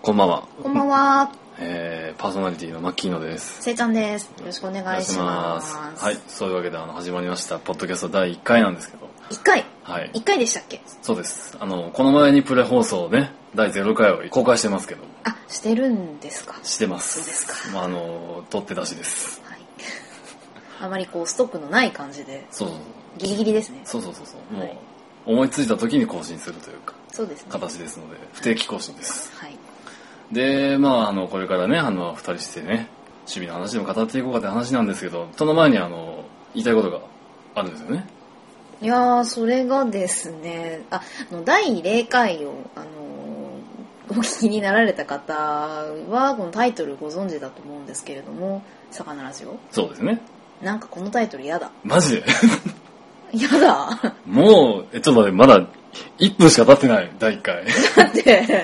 こんばんは。 こんばんは。 パーソナリティのマッキーノです。 せいちゃんです。よろしくお願いします。 はい、そういうわけで始まりましたポッドキャスト第1回なんですけど。 1回？ はい。 1回でしたっけ？ そうです。この前にプレ放送ね、第0回を公開してますけど。 あ、してるんですか？ してます。 そうですか。 まあ取って出しです。 はい。あまりストックのない感じで。 そう。 ギリギリですね。 そう。もう思いついた時に更新するというか。 そうですね。 形ですので不定期更新です。 はい。 で、これからね、2人してね、趣味の話でも語っていこうかって話なんですけど、その前に言いたいことがあるんですよね。 いやー、それがですね、第0回を、お聞きになられた方は、このタイトルご存知だと思うんですけれども、魚ラジオ？ そうですね。 なんかこのタイトルやだ。 マジでやだ。 もう、ちょっと待って、まだ1分しか経ってない、第1回。 だって、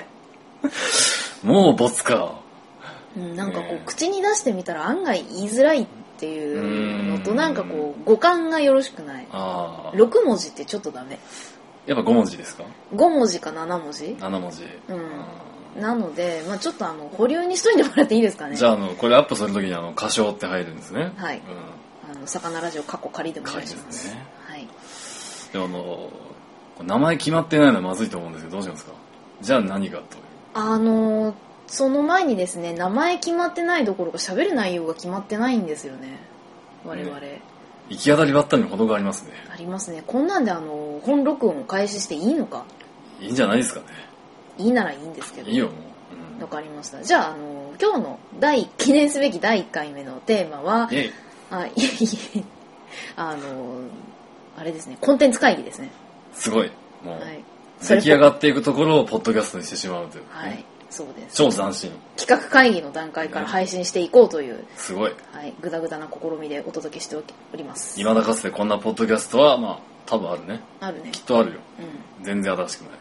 もうボツか。 なんか口に出してみたら案外言いづらいっていうのと、なんか語感がよろしくない。6文字ってちょっとダメ。 やっぱ5文字ですか？ 5 文字か7文字 ?7 文字。 なので、ちょっと保留にしといてもらっていいですかね。 じゃあこれアップするときに歌唱って入るんですね。 はい。魚ラジオ過去仮でもお願いします。 仮ですね。 はい。 でも名前決まってないのはまずいと思うんですけど、どうしますか？じゃあ何かという。 その前にですね、名前決まってないどころか喋る内容が決まってないんですよね、我々。 行き当たりばったりの程がありますね。 ありますね。こんなんで本録音を開始していいのか？ いいんじゃないですかね。 いいならいいんですけど。 いいよもう。わかりました。じゃあ今日の記念すべき第1回目のテーマは、あれですね、コンテンツ会議ですね。 すごい。もう、 はい、 出来上がっていくところをポッドキャストにしてしまうという、ね。 はい。そうです。 超斬新。 企画会議の段階から配信していこうという、 すごい。 はい、ぐだぐだな試みでお届けしております。 未だかつてこんなポッドキャストは多分あるね。 あるね。 きっとあるよ。全然新しくない。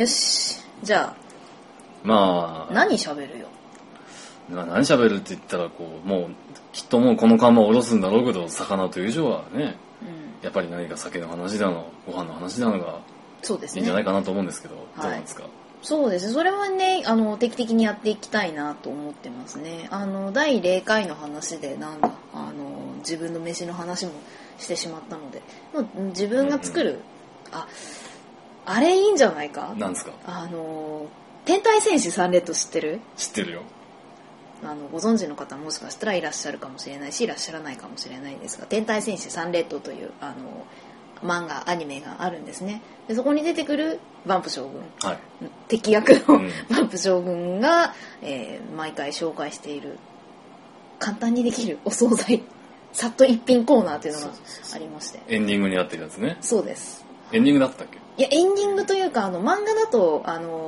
よし。じゃあ何喋るよ。 何喋るって言ったらもうきっともうこの看板を下ろすんだろうけど、魚という以上はね、やっぱり何か酒の話だのご飯の話だのがそうですね、 いいんじゃないかなと思うんですけど、どうなんですか？ そうですね。それはね、定期的にやっていきたいなと思ってますね。第0回の話で自分の飯の話もしてしまったので、自分が作る、あれいいんじゃないか？ なんですか？ 天体戦士サンレッド知ってる？ 知ってるよ。 ご存知の方もしかしたらいらっしゃるかもしれないし、いらっしゃらないかもしれないですが、天体戦士サンレッドという漫画アニメがあるんですね。でそこに出てくるバンプ将軍、 はい、 敵役のバンプ将軍が、毎回紹介している簡単にできるお惣菜さっと一品コーナーというのがありまして、 エンディングになってるやつね。 そうです。 エンディングだったっけ？ いや、エンディングというか漫画だと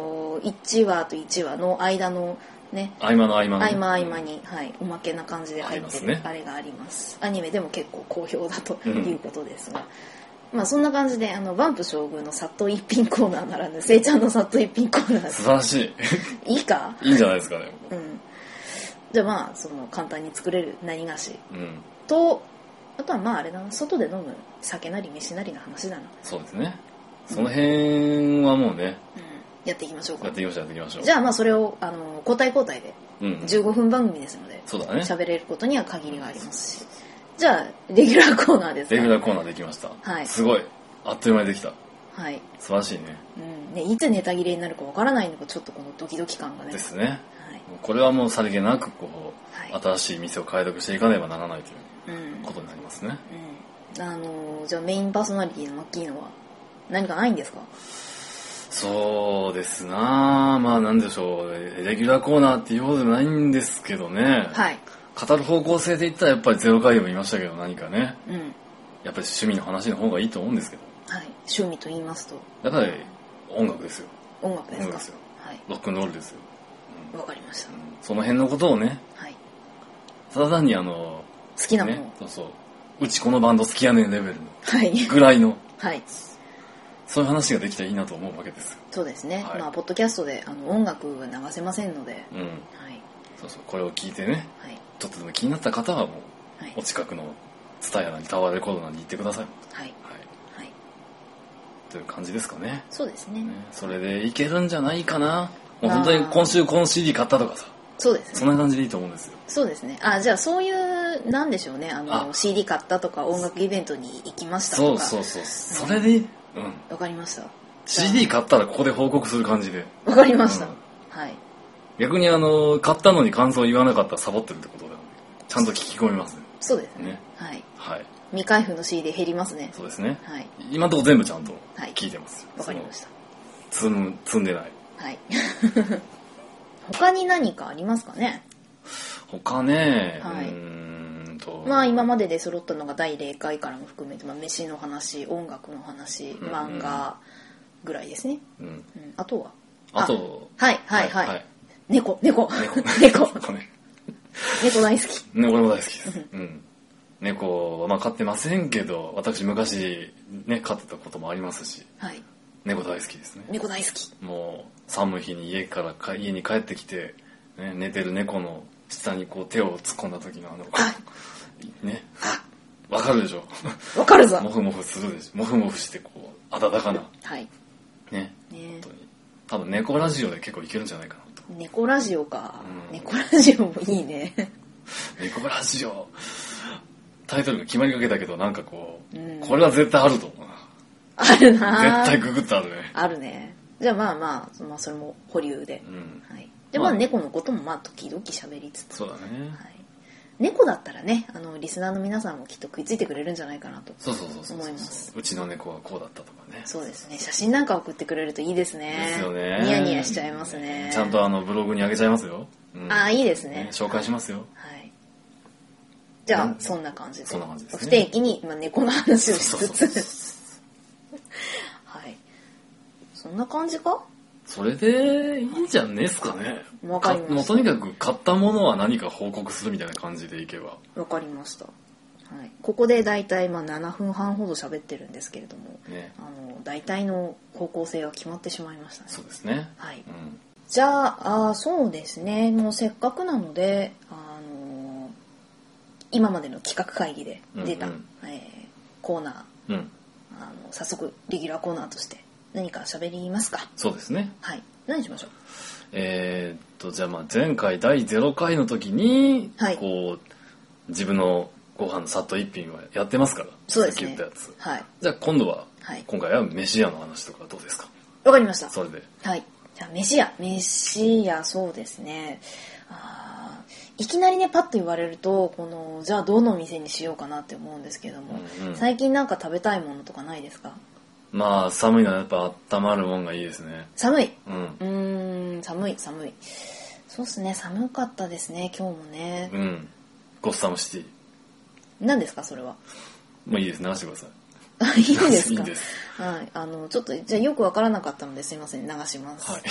1話と1話の間のね、 合間の合間の、 合間に、はい、おまけな感じで入ってる あれがあります。アニメでも結構好評だということですが、そんな感じでバンプ将軍のさっと一品コーナーならぬせいちゃんのさっと一品コーナー素晴らしい。 いいか？ いいんじゃないですかね。 じゃあその簡単に作れる何菓子と、あとはあれだな、外で飲む酒なり飯なりの話だな。 そうですね。その辺はもうね、 やっていきましょうか。 やっていきましょう。 じゃあそれを交代交代で15分番組ですので、 そうだね。 喋れることには限りがありますし、じゃあレギュラーコーナーですか。 レギュラーコーナーできました。 はい。 すごい、あっという間にできた。 はい。 素晴らしいね。 いつネタ切れになるかわからないのがちょっとこのドキドキ感がね。 ですね。 はい。 これはもうさりげなく新しい店を開拓していかねばならないということになりますね。 じゃあメインパーソナリティのマッキーノは何かないんですか？ そうですな、なんでしょう、レギュラーコーナーっていうほどでもないんですけどね。 はい。 語る方向性で言ったらやっぱり0回でも言いましたけど、何かね、やっぱり趣味の話の方がいいと思うんですけど。 はい。趣味と言いますとやっぱり音楽ですよ。 音楽ですか？ はい。ロックンロールですよ。 わかりました。 その辺のことをね、 はい。 ただ単に好きなもの、 そう、うちこのバンド好きやねんレベルのはいぐらいの、 はい。 そういう話ができたらいいなと思うわけです。 そうですね。 はい、 ポッドキャストで音楽は流せませんので、はい。 そう、これを聞いてね、 はい、 ちょっとでも気になった方はもう、はい、お近くのツタヤなりタワーレコードなりに行ってください。 はい。はい。 という感じですかね。 そうですね。 それでいけるんじゃないかな。 もう本当に今週この CD 買ったとかさ、 そうですね。 そんな感じでいいと思うんですよ。 そうですね。じゃあそういうなんでしょうね。CD 買ったとか音楽イベントに行きましたとか。 そう。それで、 わかりました。 CD 買ったらここで報告する感じで。 わかりました。はい。 逆に買ったのに感想言わなかったらサボってるってことだよね。ちゃんと聞き込みますね。 そうですね。はい。 はい。 未開封の CD 減りますね。 そうですね。 はい。 今のところ全部ちゃんと聞いてます。 わかりました。 積んでない。 はい。他に何かありますかね？ 他ね、 はい。まあ今までで揃ったのが第0回からも含めて、飯の話、音楽の話、漫画ぐらいですね。あとは？はい。猫大好き。 俺も大好きです。猫は飼ってませんけど、私昔ね飼ってたこともありますし、 はい、 猫大好きですね。 猫大好き。 もう寒い日に家に帰ってきて、ね、寝てる猫の下にこう手を突っ込んだ時のね、わかるでしょ。 わかるぞ。 モフモフするでしょ。モフモフしてこう温かな。 はい。 ね。本当に。多分猫ラジオで結構いけるんじゃないかなと。 猫ラジオか。猫ラジオもいいね。 猫ラジオ。タイトルが決まりかけたけど、なんかこう、これは絶対あると思うな。 あるな。 絶対ググってあるね。 あるね。じゃあまあそれも保留で。はい。で猫のことも時々喋りつつ。 そうだね。 はい。猫だったらね、リスナーの皆さんもきっと食いついてくれるんじゃないかなと思います。 うちの猫はこうだったとかね。 そうですね。写真なんか送ってくれるといいですね。 ですよね。 ニヤニヤしちゃいますね。 ちゃんとブログにあげちゃいますよ。 いいですね。 紹介しますよ。 はい。じゃあそんな感じで。 そんな感じですね。 不定期に猫の話をしつつ。はい。そんな感じか？ それでいいんじゃねえっすかね。 わかりました。 もうとにかく買ったものは何か報告するみたいな感じでいけば。 わかりました。はい。ここでだいたい7分半ほど喋ってるんですけれども、ね、大体の方向性は決まってしまいましたね。 そうですね。 はい。じゃあ、そうですね。もうせっかくなので、今までの企画会議で出た、コーナー、早速レギュラーコーナーとして何か喋りますか？ そうですね。 はい。何しましょう？ じゃあ前回第0回の時に、こう自分のご飯のさっと一品はやってますから。 そうですね。 さっき言ったやつ。 はい。 じゃあ今度は、今回は飯屋の話とかどうですか？ わかりました。 それで。 はい。じゃあ飯屋、そうですね。いきなりねパッと言われるとじゃあどの店にしようかなって思うんですけども、最近なんか食べたいものとかないですか？ まあ寒いのはやっぱ温まるもんがいいですね。 寒い。寒い。そうですね、寒かったですね今日もね。 ゴッサムシティ。 何ですかそれは？ もういいです、流してください。 いいですか？ いいです。 はい、ちょっとじゃあよくわからなかったのですいません、流します。はい。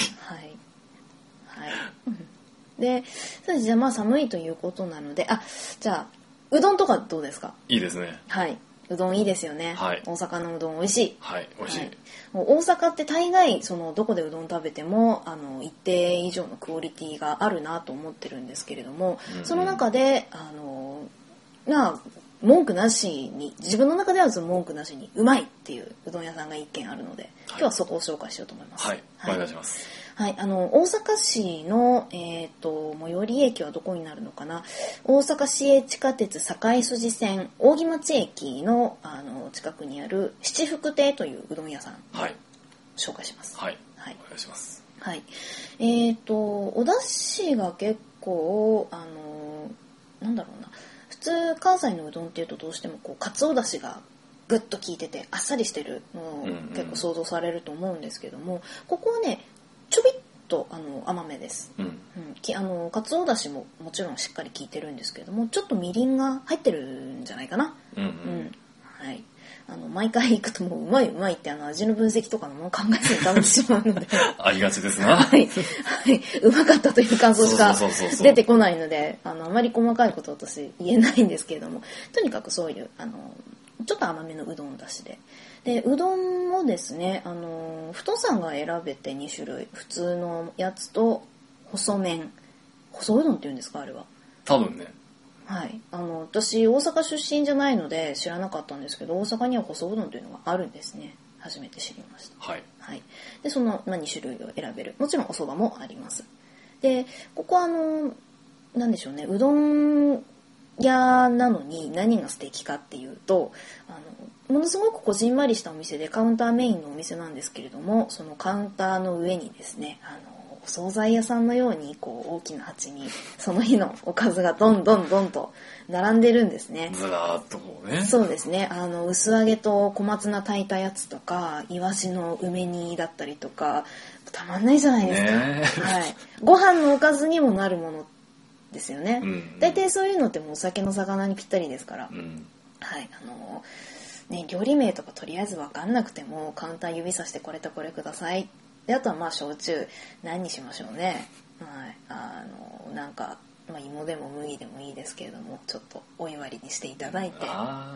で、そうです。じゃあ寒いということなので、じゃあうどんとかどうですか？ いいですね。 はい。うどんいいですよね。 はい。 大阪のうどん美味しい。 はい、美味しい。 もう大阪って大概どこでうどん食べても一定以上のクオリティがあるなと思ってるんですけれども、その中で文句なしに、自分の中では文句なしにうまいっていううどん屋さんが一軒あるので、今日はそこを紹介しようと思います。 はい、お願いします。 はい、大阪市の、最寄り駅はどこになるのかな。大阪市営地下鉄堺筋線扇町駅の、近くにある七福亭といううどん屋さんを紹介します。 はい、お願いします。 はい。お出汁が結構なんだろうな、普通関西のうどんっていうとどうしてもかつおだしがぐっと効いててあっさりしてるのを結構想像されると思うんですけども、ここはねちょびっと甘めです。かつおだしももちろんしっかり効いてるんですけども、ちょっとみりんが入ってるんじゃないかな。はい。毎回行くともうまいって味の分析とかのもの考えずに食べてしまうのでありがちですな。 はい、うまかったという感想しか出てこないので、あまり細かいことは私言えないんですけれども、とにかくそういうちょっと甘めのうどんだしで、うどんもですね、太さが選べて2種類、普通のやつと細麺、細うどんっていうんですかあれは。 多分ね。 はい、私大阪出身じゃないので知らなかったんですけど、大阪には細うどんというのがあるんですね。 初めて知りました。 はい。 はい。で、その、2種類を選べる。もちろんお蕎麦もあります。で、ここはなんでしょうね、うどん屋なのに何が素敵かっていうと、ものすごくこじんまりしたお店でカウンターメインのお店なんですけれども、そのカウンターの上にですね、お惣菜屋さんのようにこう大きな鉢にその日のおかずがどんどんどんと並んでるんですね。 ずらーっとこうね。 そうですね。薄揚げと小松菜炊いたやつとか、イワシの梅煮だったりとか、たまんないじゃないですか。 ね、 はい。ご飯のおかずにもなるものですよね。大体そういうのってもうお酒の魚にぴったりですから。はい。ね、料理名とかとりあえず分かんなくてもカウンター指さしてこれとこれください。で、あとはまあ焼酎何にしましょうね。はい。なんか、芋でも麦でもいいですけれども、ちょっとお祝いにしていただいて。はい。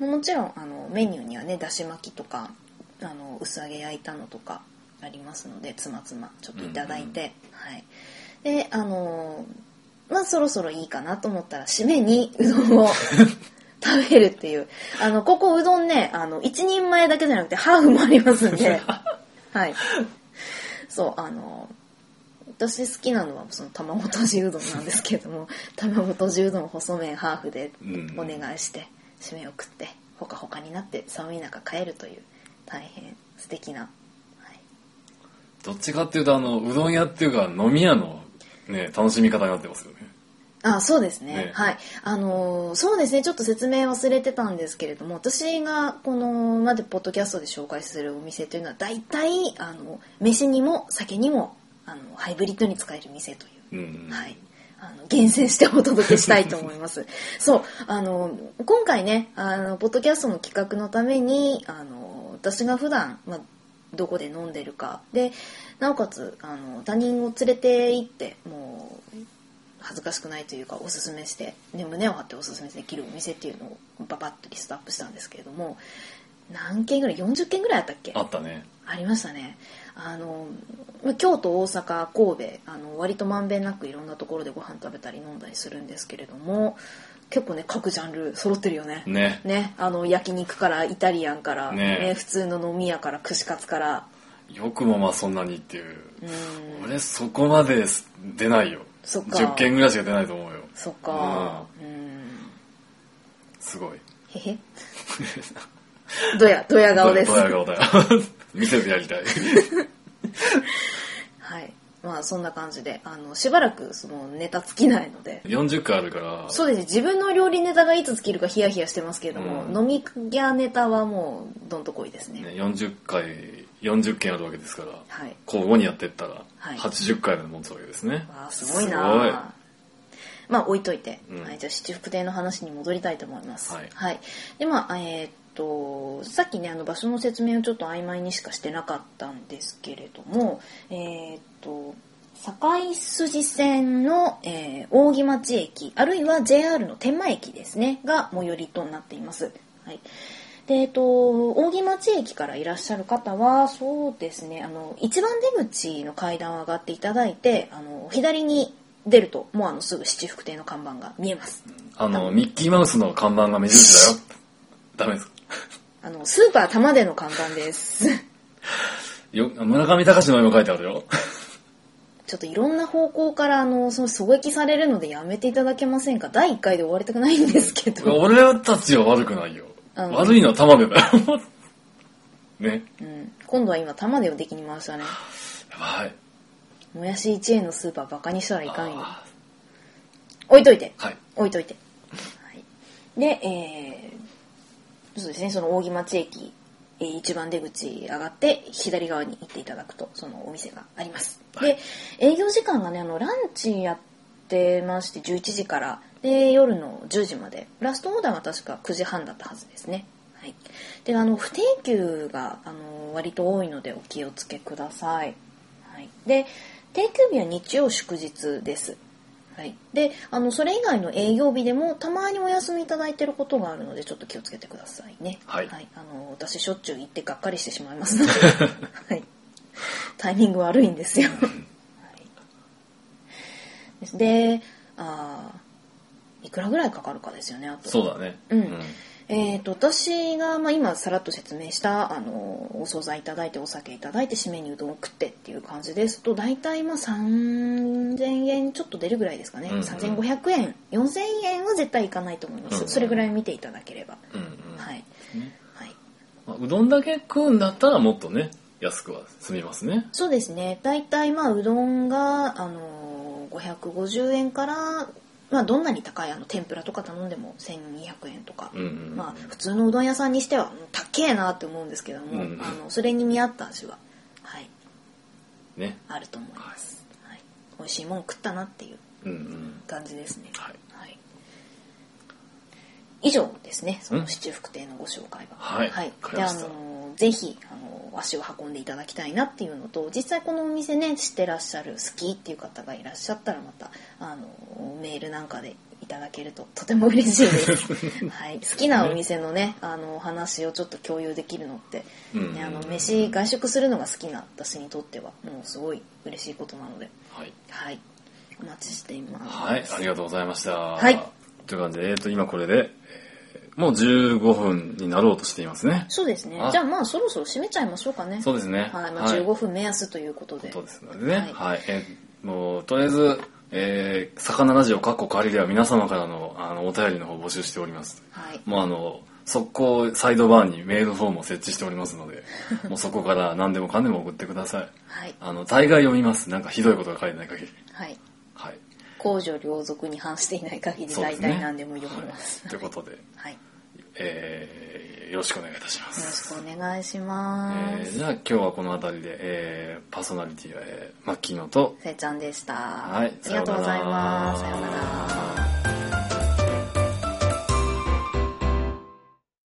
もちろんメニューにはね、だし巻きとか薄揚げ焼いたのとかありますので、つまつまちょっといただいて、はい。で、そろそろいいかなと思ったら締めにうどんを食べるっていう。ここうどんね、一人前だけじゃなくてハーフもありますんで。はい。そう、私好きなのはその卵とじうどんなんですけれども、卵とじうどん細麺ハーフでお願いして、締めを食って、ほかほかになって寒い中帰るという、大変素敵な。はい、 どっちかっていうと、うどん屋っていうか飲み屋のね、楽しみ方になってますよね。 そうですね。はい。そうですね。ちょっと説明忘れてたんですけれども、私がこのまでポッドキャストで紹介するお店というのは、大体飯にも酒にもハイブリッドに使える店という、はい。厳選してお届けしたいと思います。そう、今回ね、ポッドキャストの企画のために、私が普段、どこで飲んでるかで、なおかつ他人を連れて行ってもう恥ずかしくないというかおすすめして、ね、胸を張っておすすめできるお店っていうのをババッとリストアップしたんですけれども、何件ぐらい40件ぐらいあったっけ？ あったね。 ありましたね。京都、大阪、神戸割とまんべんなくいろんなところでご飯食べたり飲んだりするんですけれども、結構ね各ジャンル揃ってるよね。ね、焼肉からイタリアンから、ね、普通の飲み屋から串カツから。 よくもそんなにっていう。俺そこまで出ないよ。 そっか。 10件ぐらいしか出ないと思うよ。 そっか。 すごい。 へへ。ドヤ顔です。 ドヤ顔だよ。見せてやりたい。 はい。そんな感じでしばらくそのネタ尽きないので 40回あるから。 そうですね。自分の料理ネタがいつ尽きるかヒヤヒヤしてますけれども、飲み屋ネタはもうどんとこいですね。 40回40件あるわけですから、 はい、 交互にやっていったら80回まで持つわけですね。 すごいな。置いといて、はい、じゃあ七福亭の話に戻りたいと思います。はい。はい、でさっきね場所の説明をちょっと曖昧にしかしてなかったんですけれども、堺筋線の、扇町駅あるいは JR の天満駅ですねが最寄りとなっています。はい。で扇町駅からいらっしゃる方はそうですね、一番出口の階段を上がっていただいて左に出るともうすぐ七福亭の看板が見えます。 ミッキーマウスの看板が目印だよ。ダメですか？ スーパー玉での看板です村上隆の絵も書いてあるよ。 ちょっといろんな方向からその狙撃されるのでやめていただけませんか？第1回で終わりたくないんですけど。 俺たちは悪くないよ。悪いのは玉でだよ。ね。 今度は今玉でを敵に回したね。 やばい。 もやし1円のスーパーバカにしたらいかんよ。置いといて。 はい。 置いといて。はい、で、そうですね、その扇町駅、一番出口上がって左側に行っていただくとそのお店があります。はい、で、営業時間がねランチやってまして11時からで夜の10時まで、ラストオーダーが確か9時半だったはずですね。はい。で不定休が割と多いのでお気をつけください。はい。で定休日は日曜祝日です。はい、でそれ以外の営業日でもたまにお休みいただいてることがあるのでちょっと気をつけてくださいね。 はい、 はい、私しょっちゅう行ってがっかりしてしまいますので、はい、タイミング悪いんですよ。はい、でいくらぐらいかかるかですよね。あとそうだね。 私が、今さらっと説明したお惣菜いただいてお酒いただいて締めにうどんを食ってっていう感じですと、大体3000円ちょっと出るぐらいですかね、3500円4000円は絶対いかないと思います、それぐらい見ていただければ、はい、 うどんだけ食うんだったらもっとね安くは済みますね。 そうですね、大体うどんが550円からどんなに高い天ぷらとか頼んでも1200円とか、普通のうどん屋さんにしては高えなって思うんですけども、それに見合った味は、あると思います、美味しいもん食ったなっていう感じですね、以上ですね、その七福亭のご紹介が、でぜひ足を運んでいただきたいなっていうのと、実際このお店ね知ってらっしゃる好きっていう方がいらっしゃったらまたメールなんかでいただけるととても嬉しいです、好きなお店のねお話をちょっと共有できるのって、外食するのが好きな私にとってはもうすごい嬉しいことなので、お待ちしています。 ありがとうございました。という感じで、今これでもう15分になろうとしていますね。 そうですね。じゃあそろそろ締めちゃいましょうかね。 そうですね。 15分目安ということで。 ことですのでね。もうとりあえず、魚ラジオカッコ仮では皆様からのお便りの方募集しております。もう速攻サイドバーにメールフォームを設置しておりますので、もうそこから何でもかんでも送ってください。大概読みます。なんかひどいことが書いてない限り。公序良俗に反していない限り大体何でも読みます。ということで、よろしくお願いいたします。 よろしくお願いします。 じゃあ今日はこの辺りで、パーソナリティはマッキーノとせいちゃんでした。 ありがとうございます。 さようなら。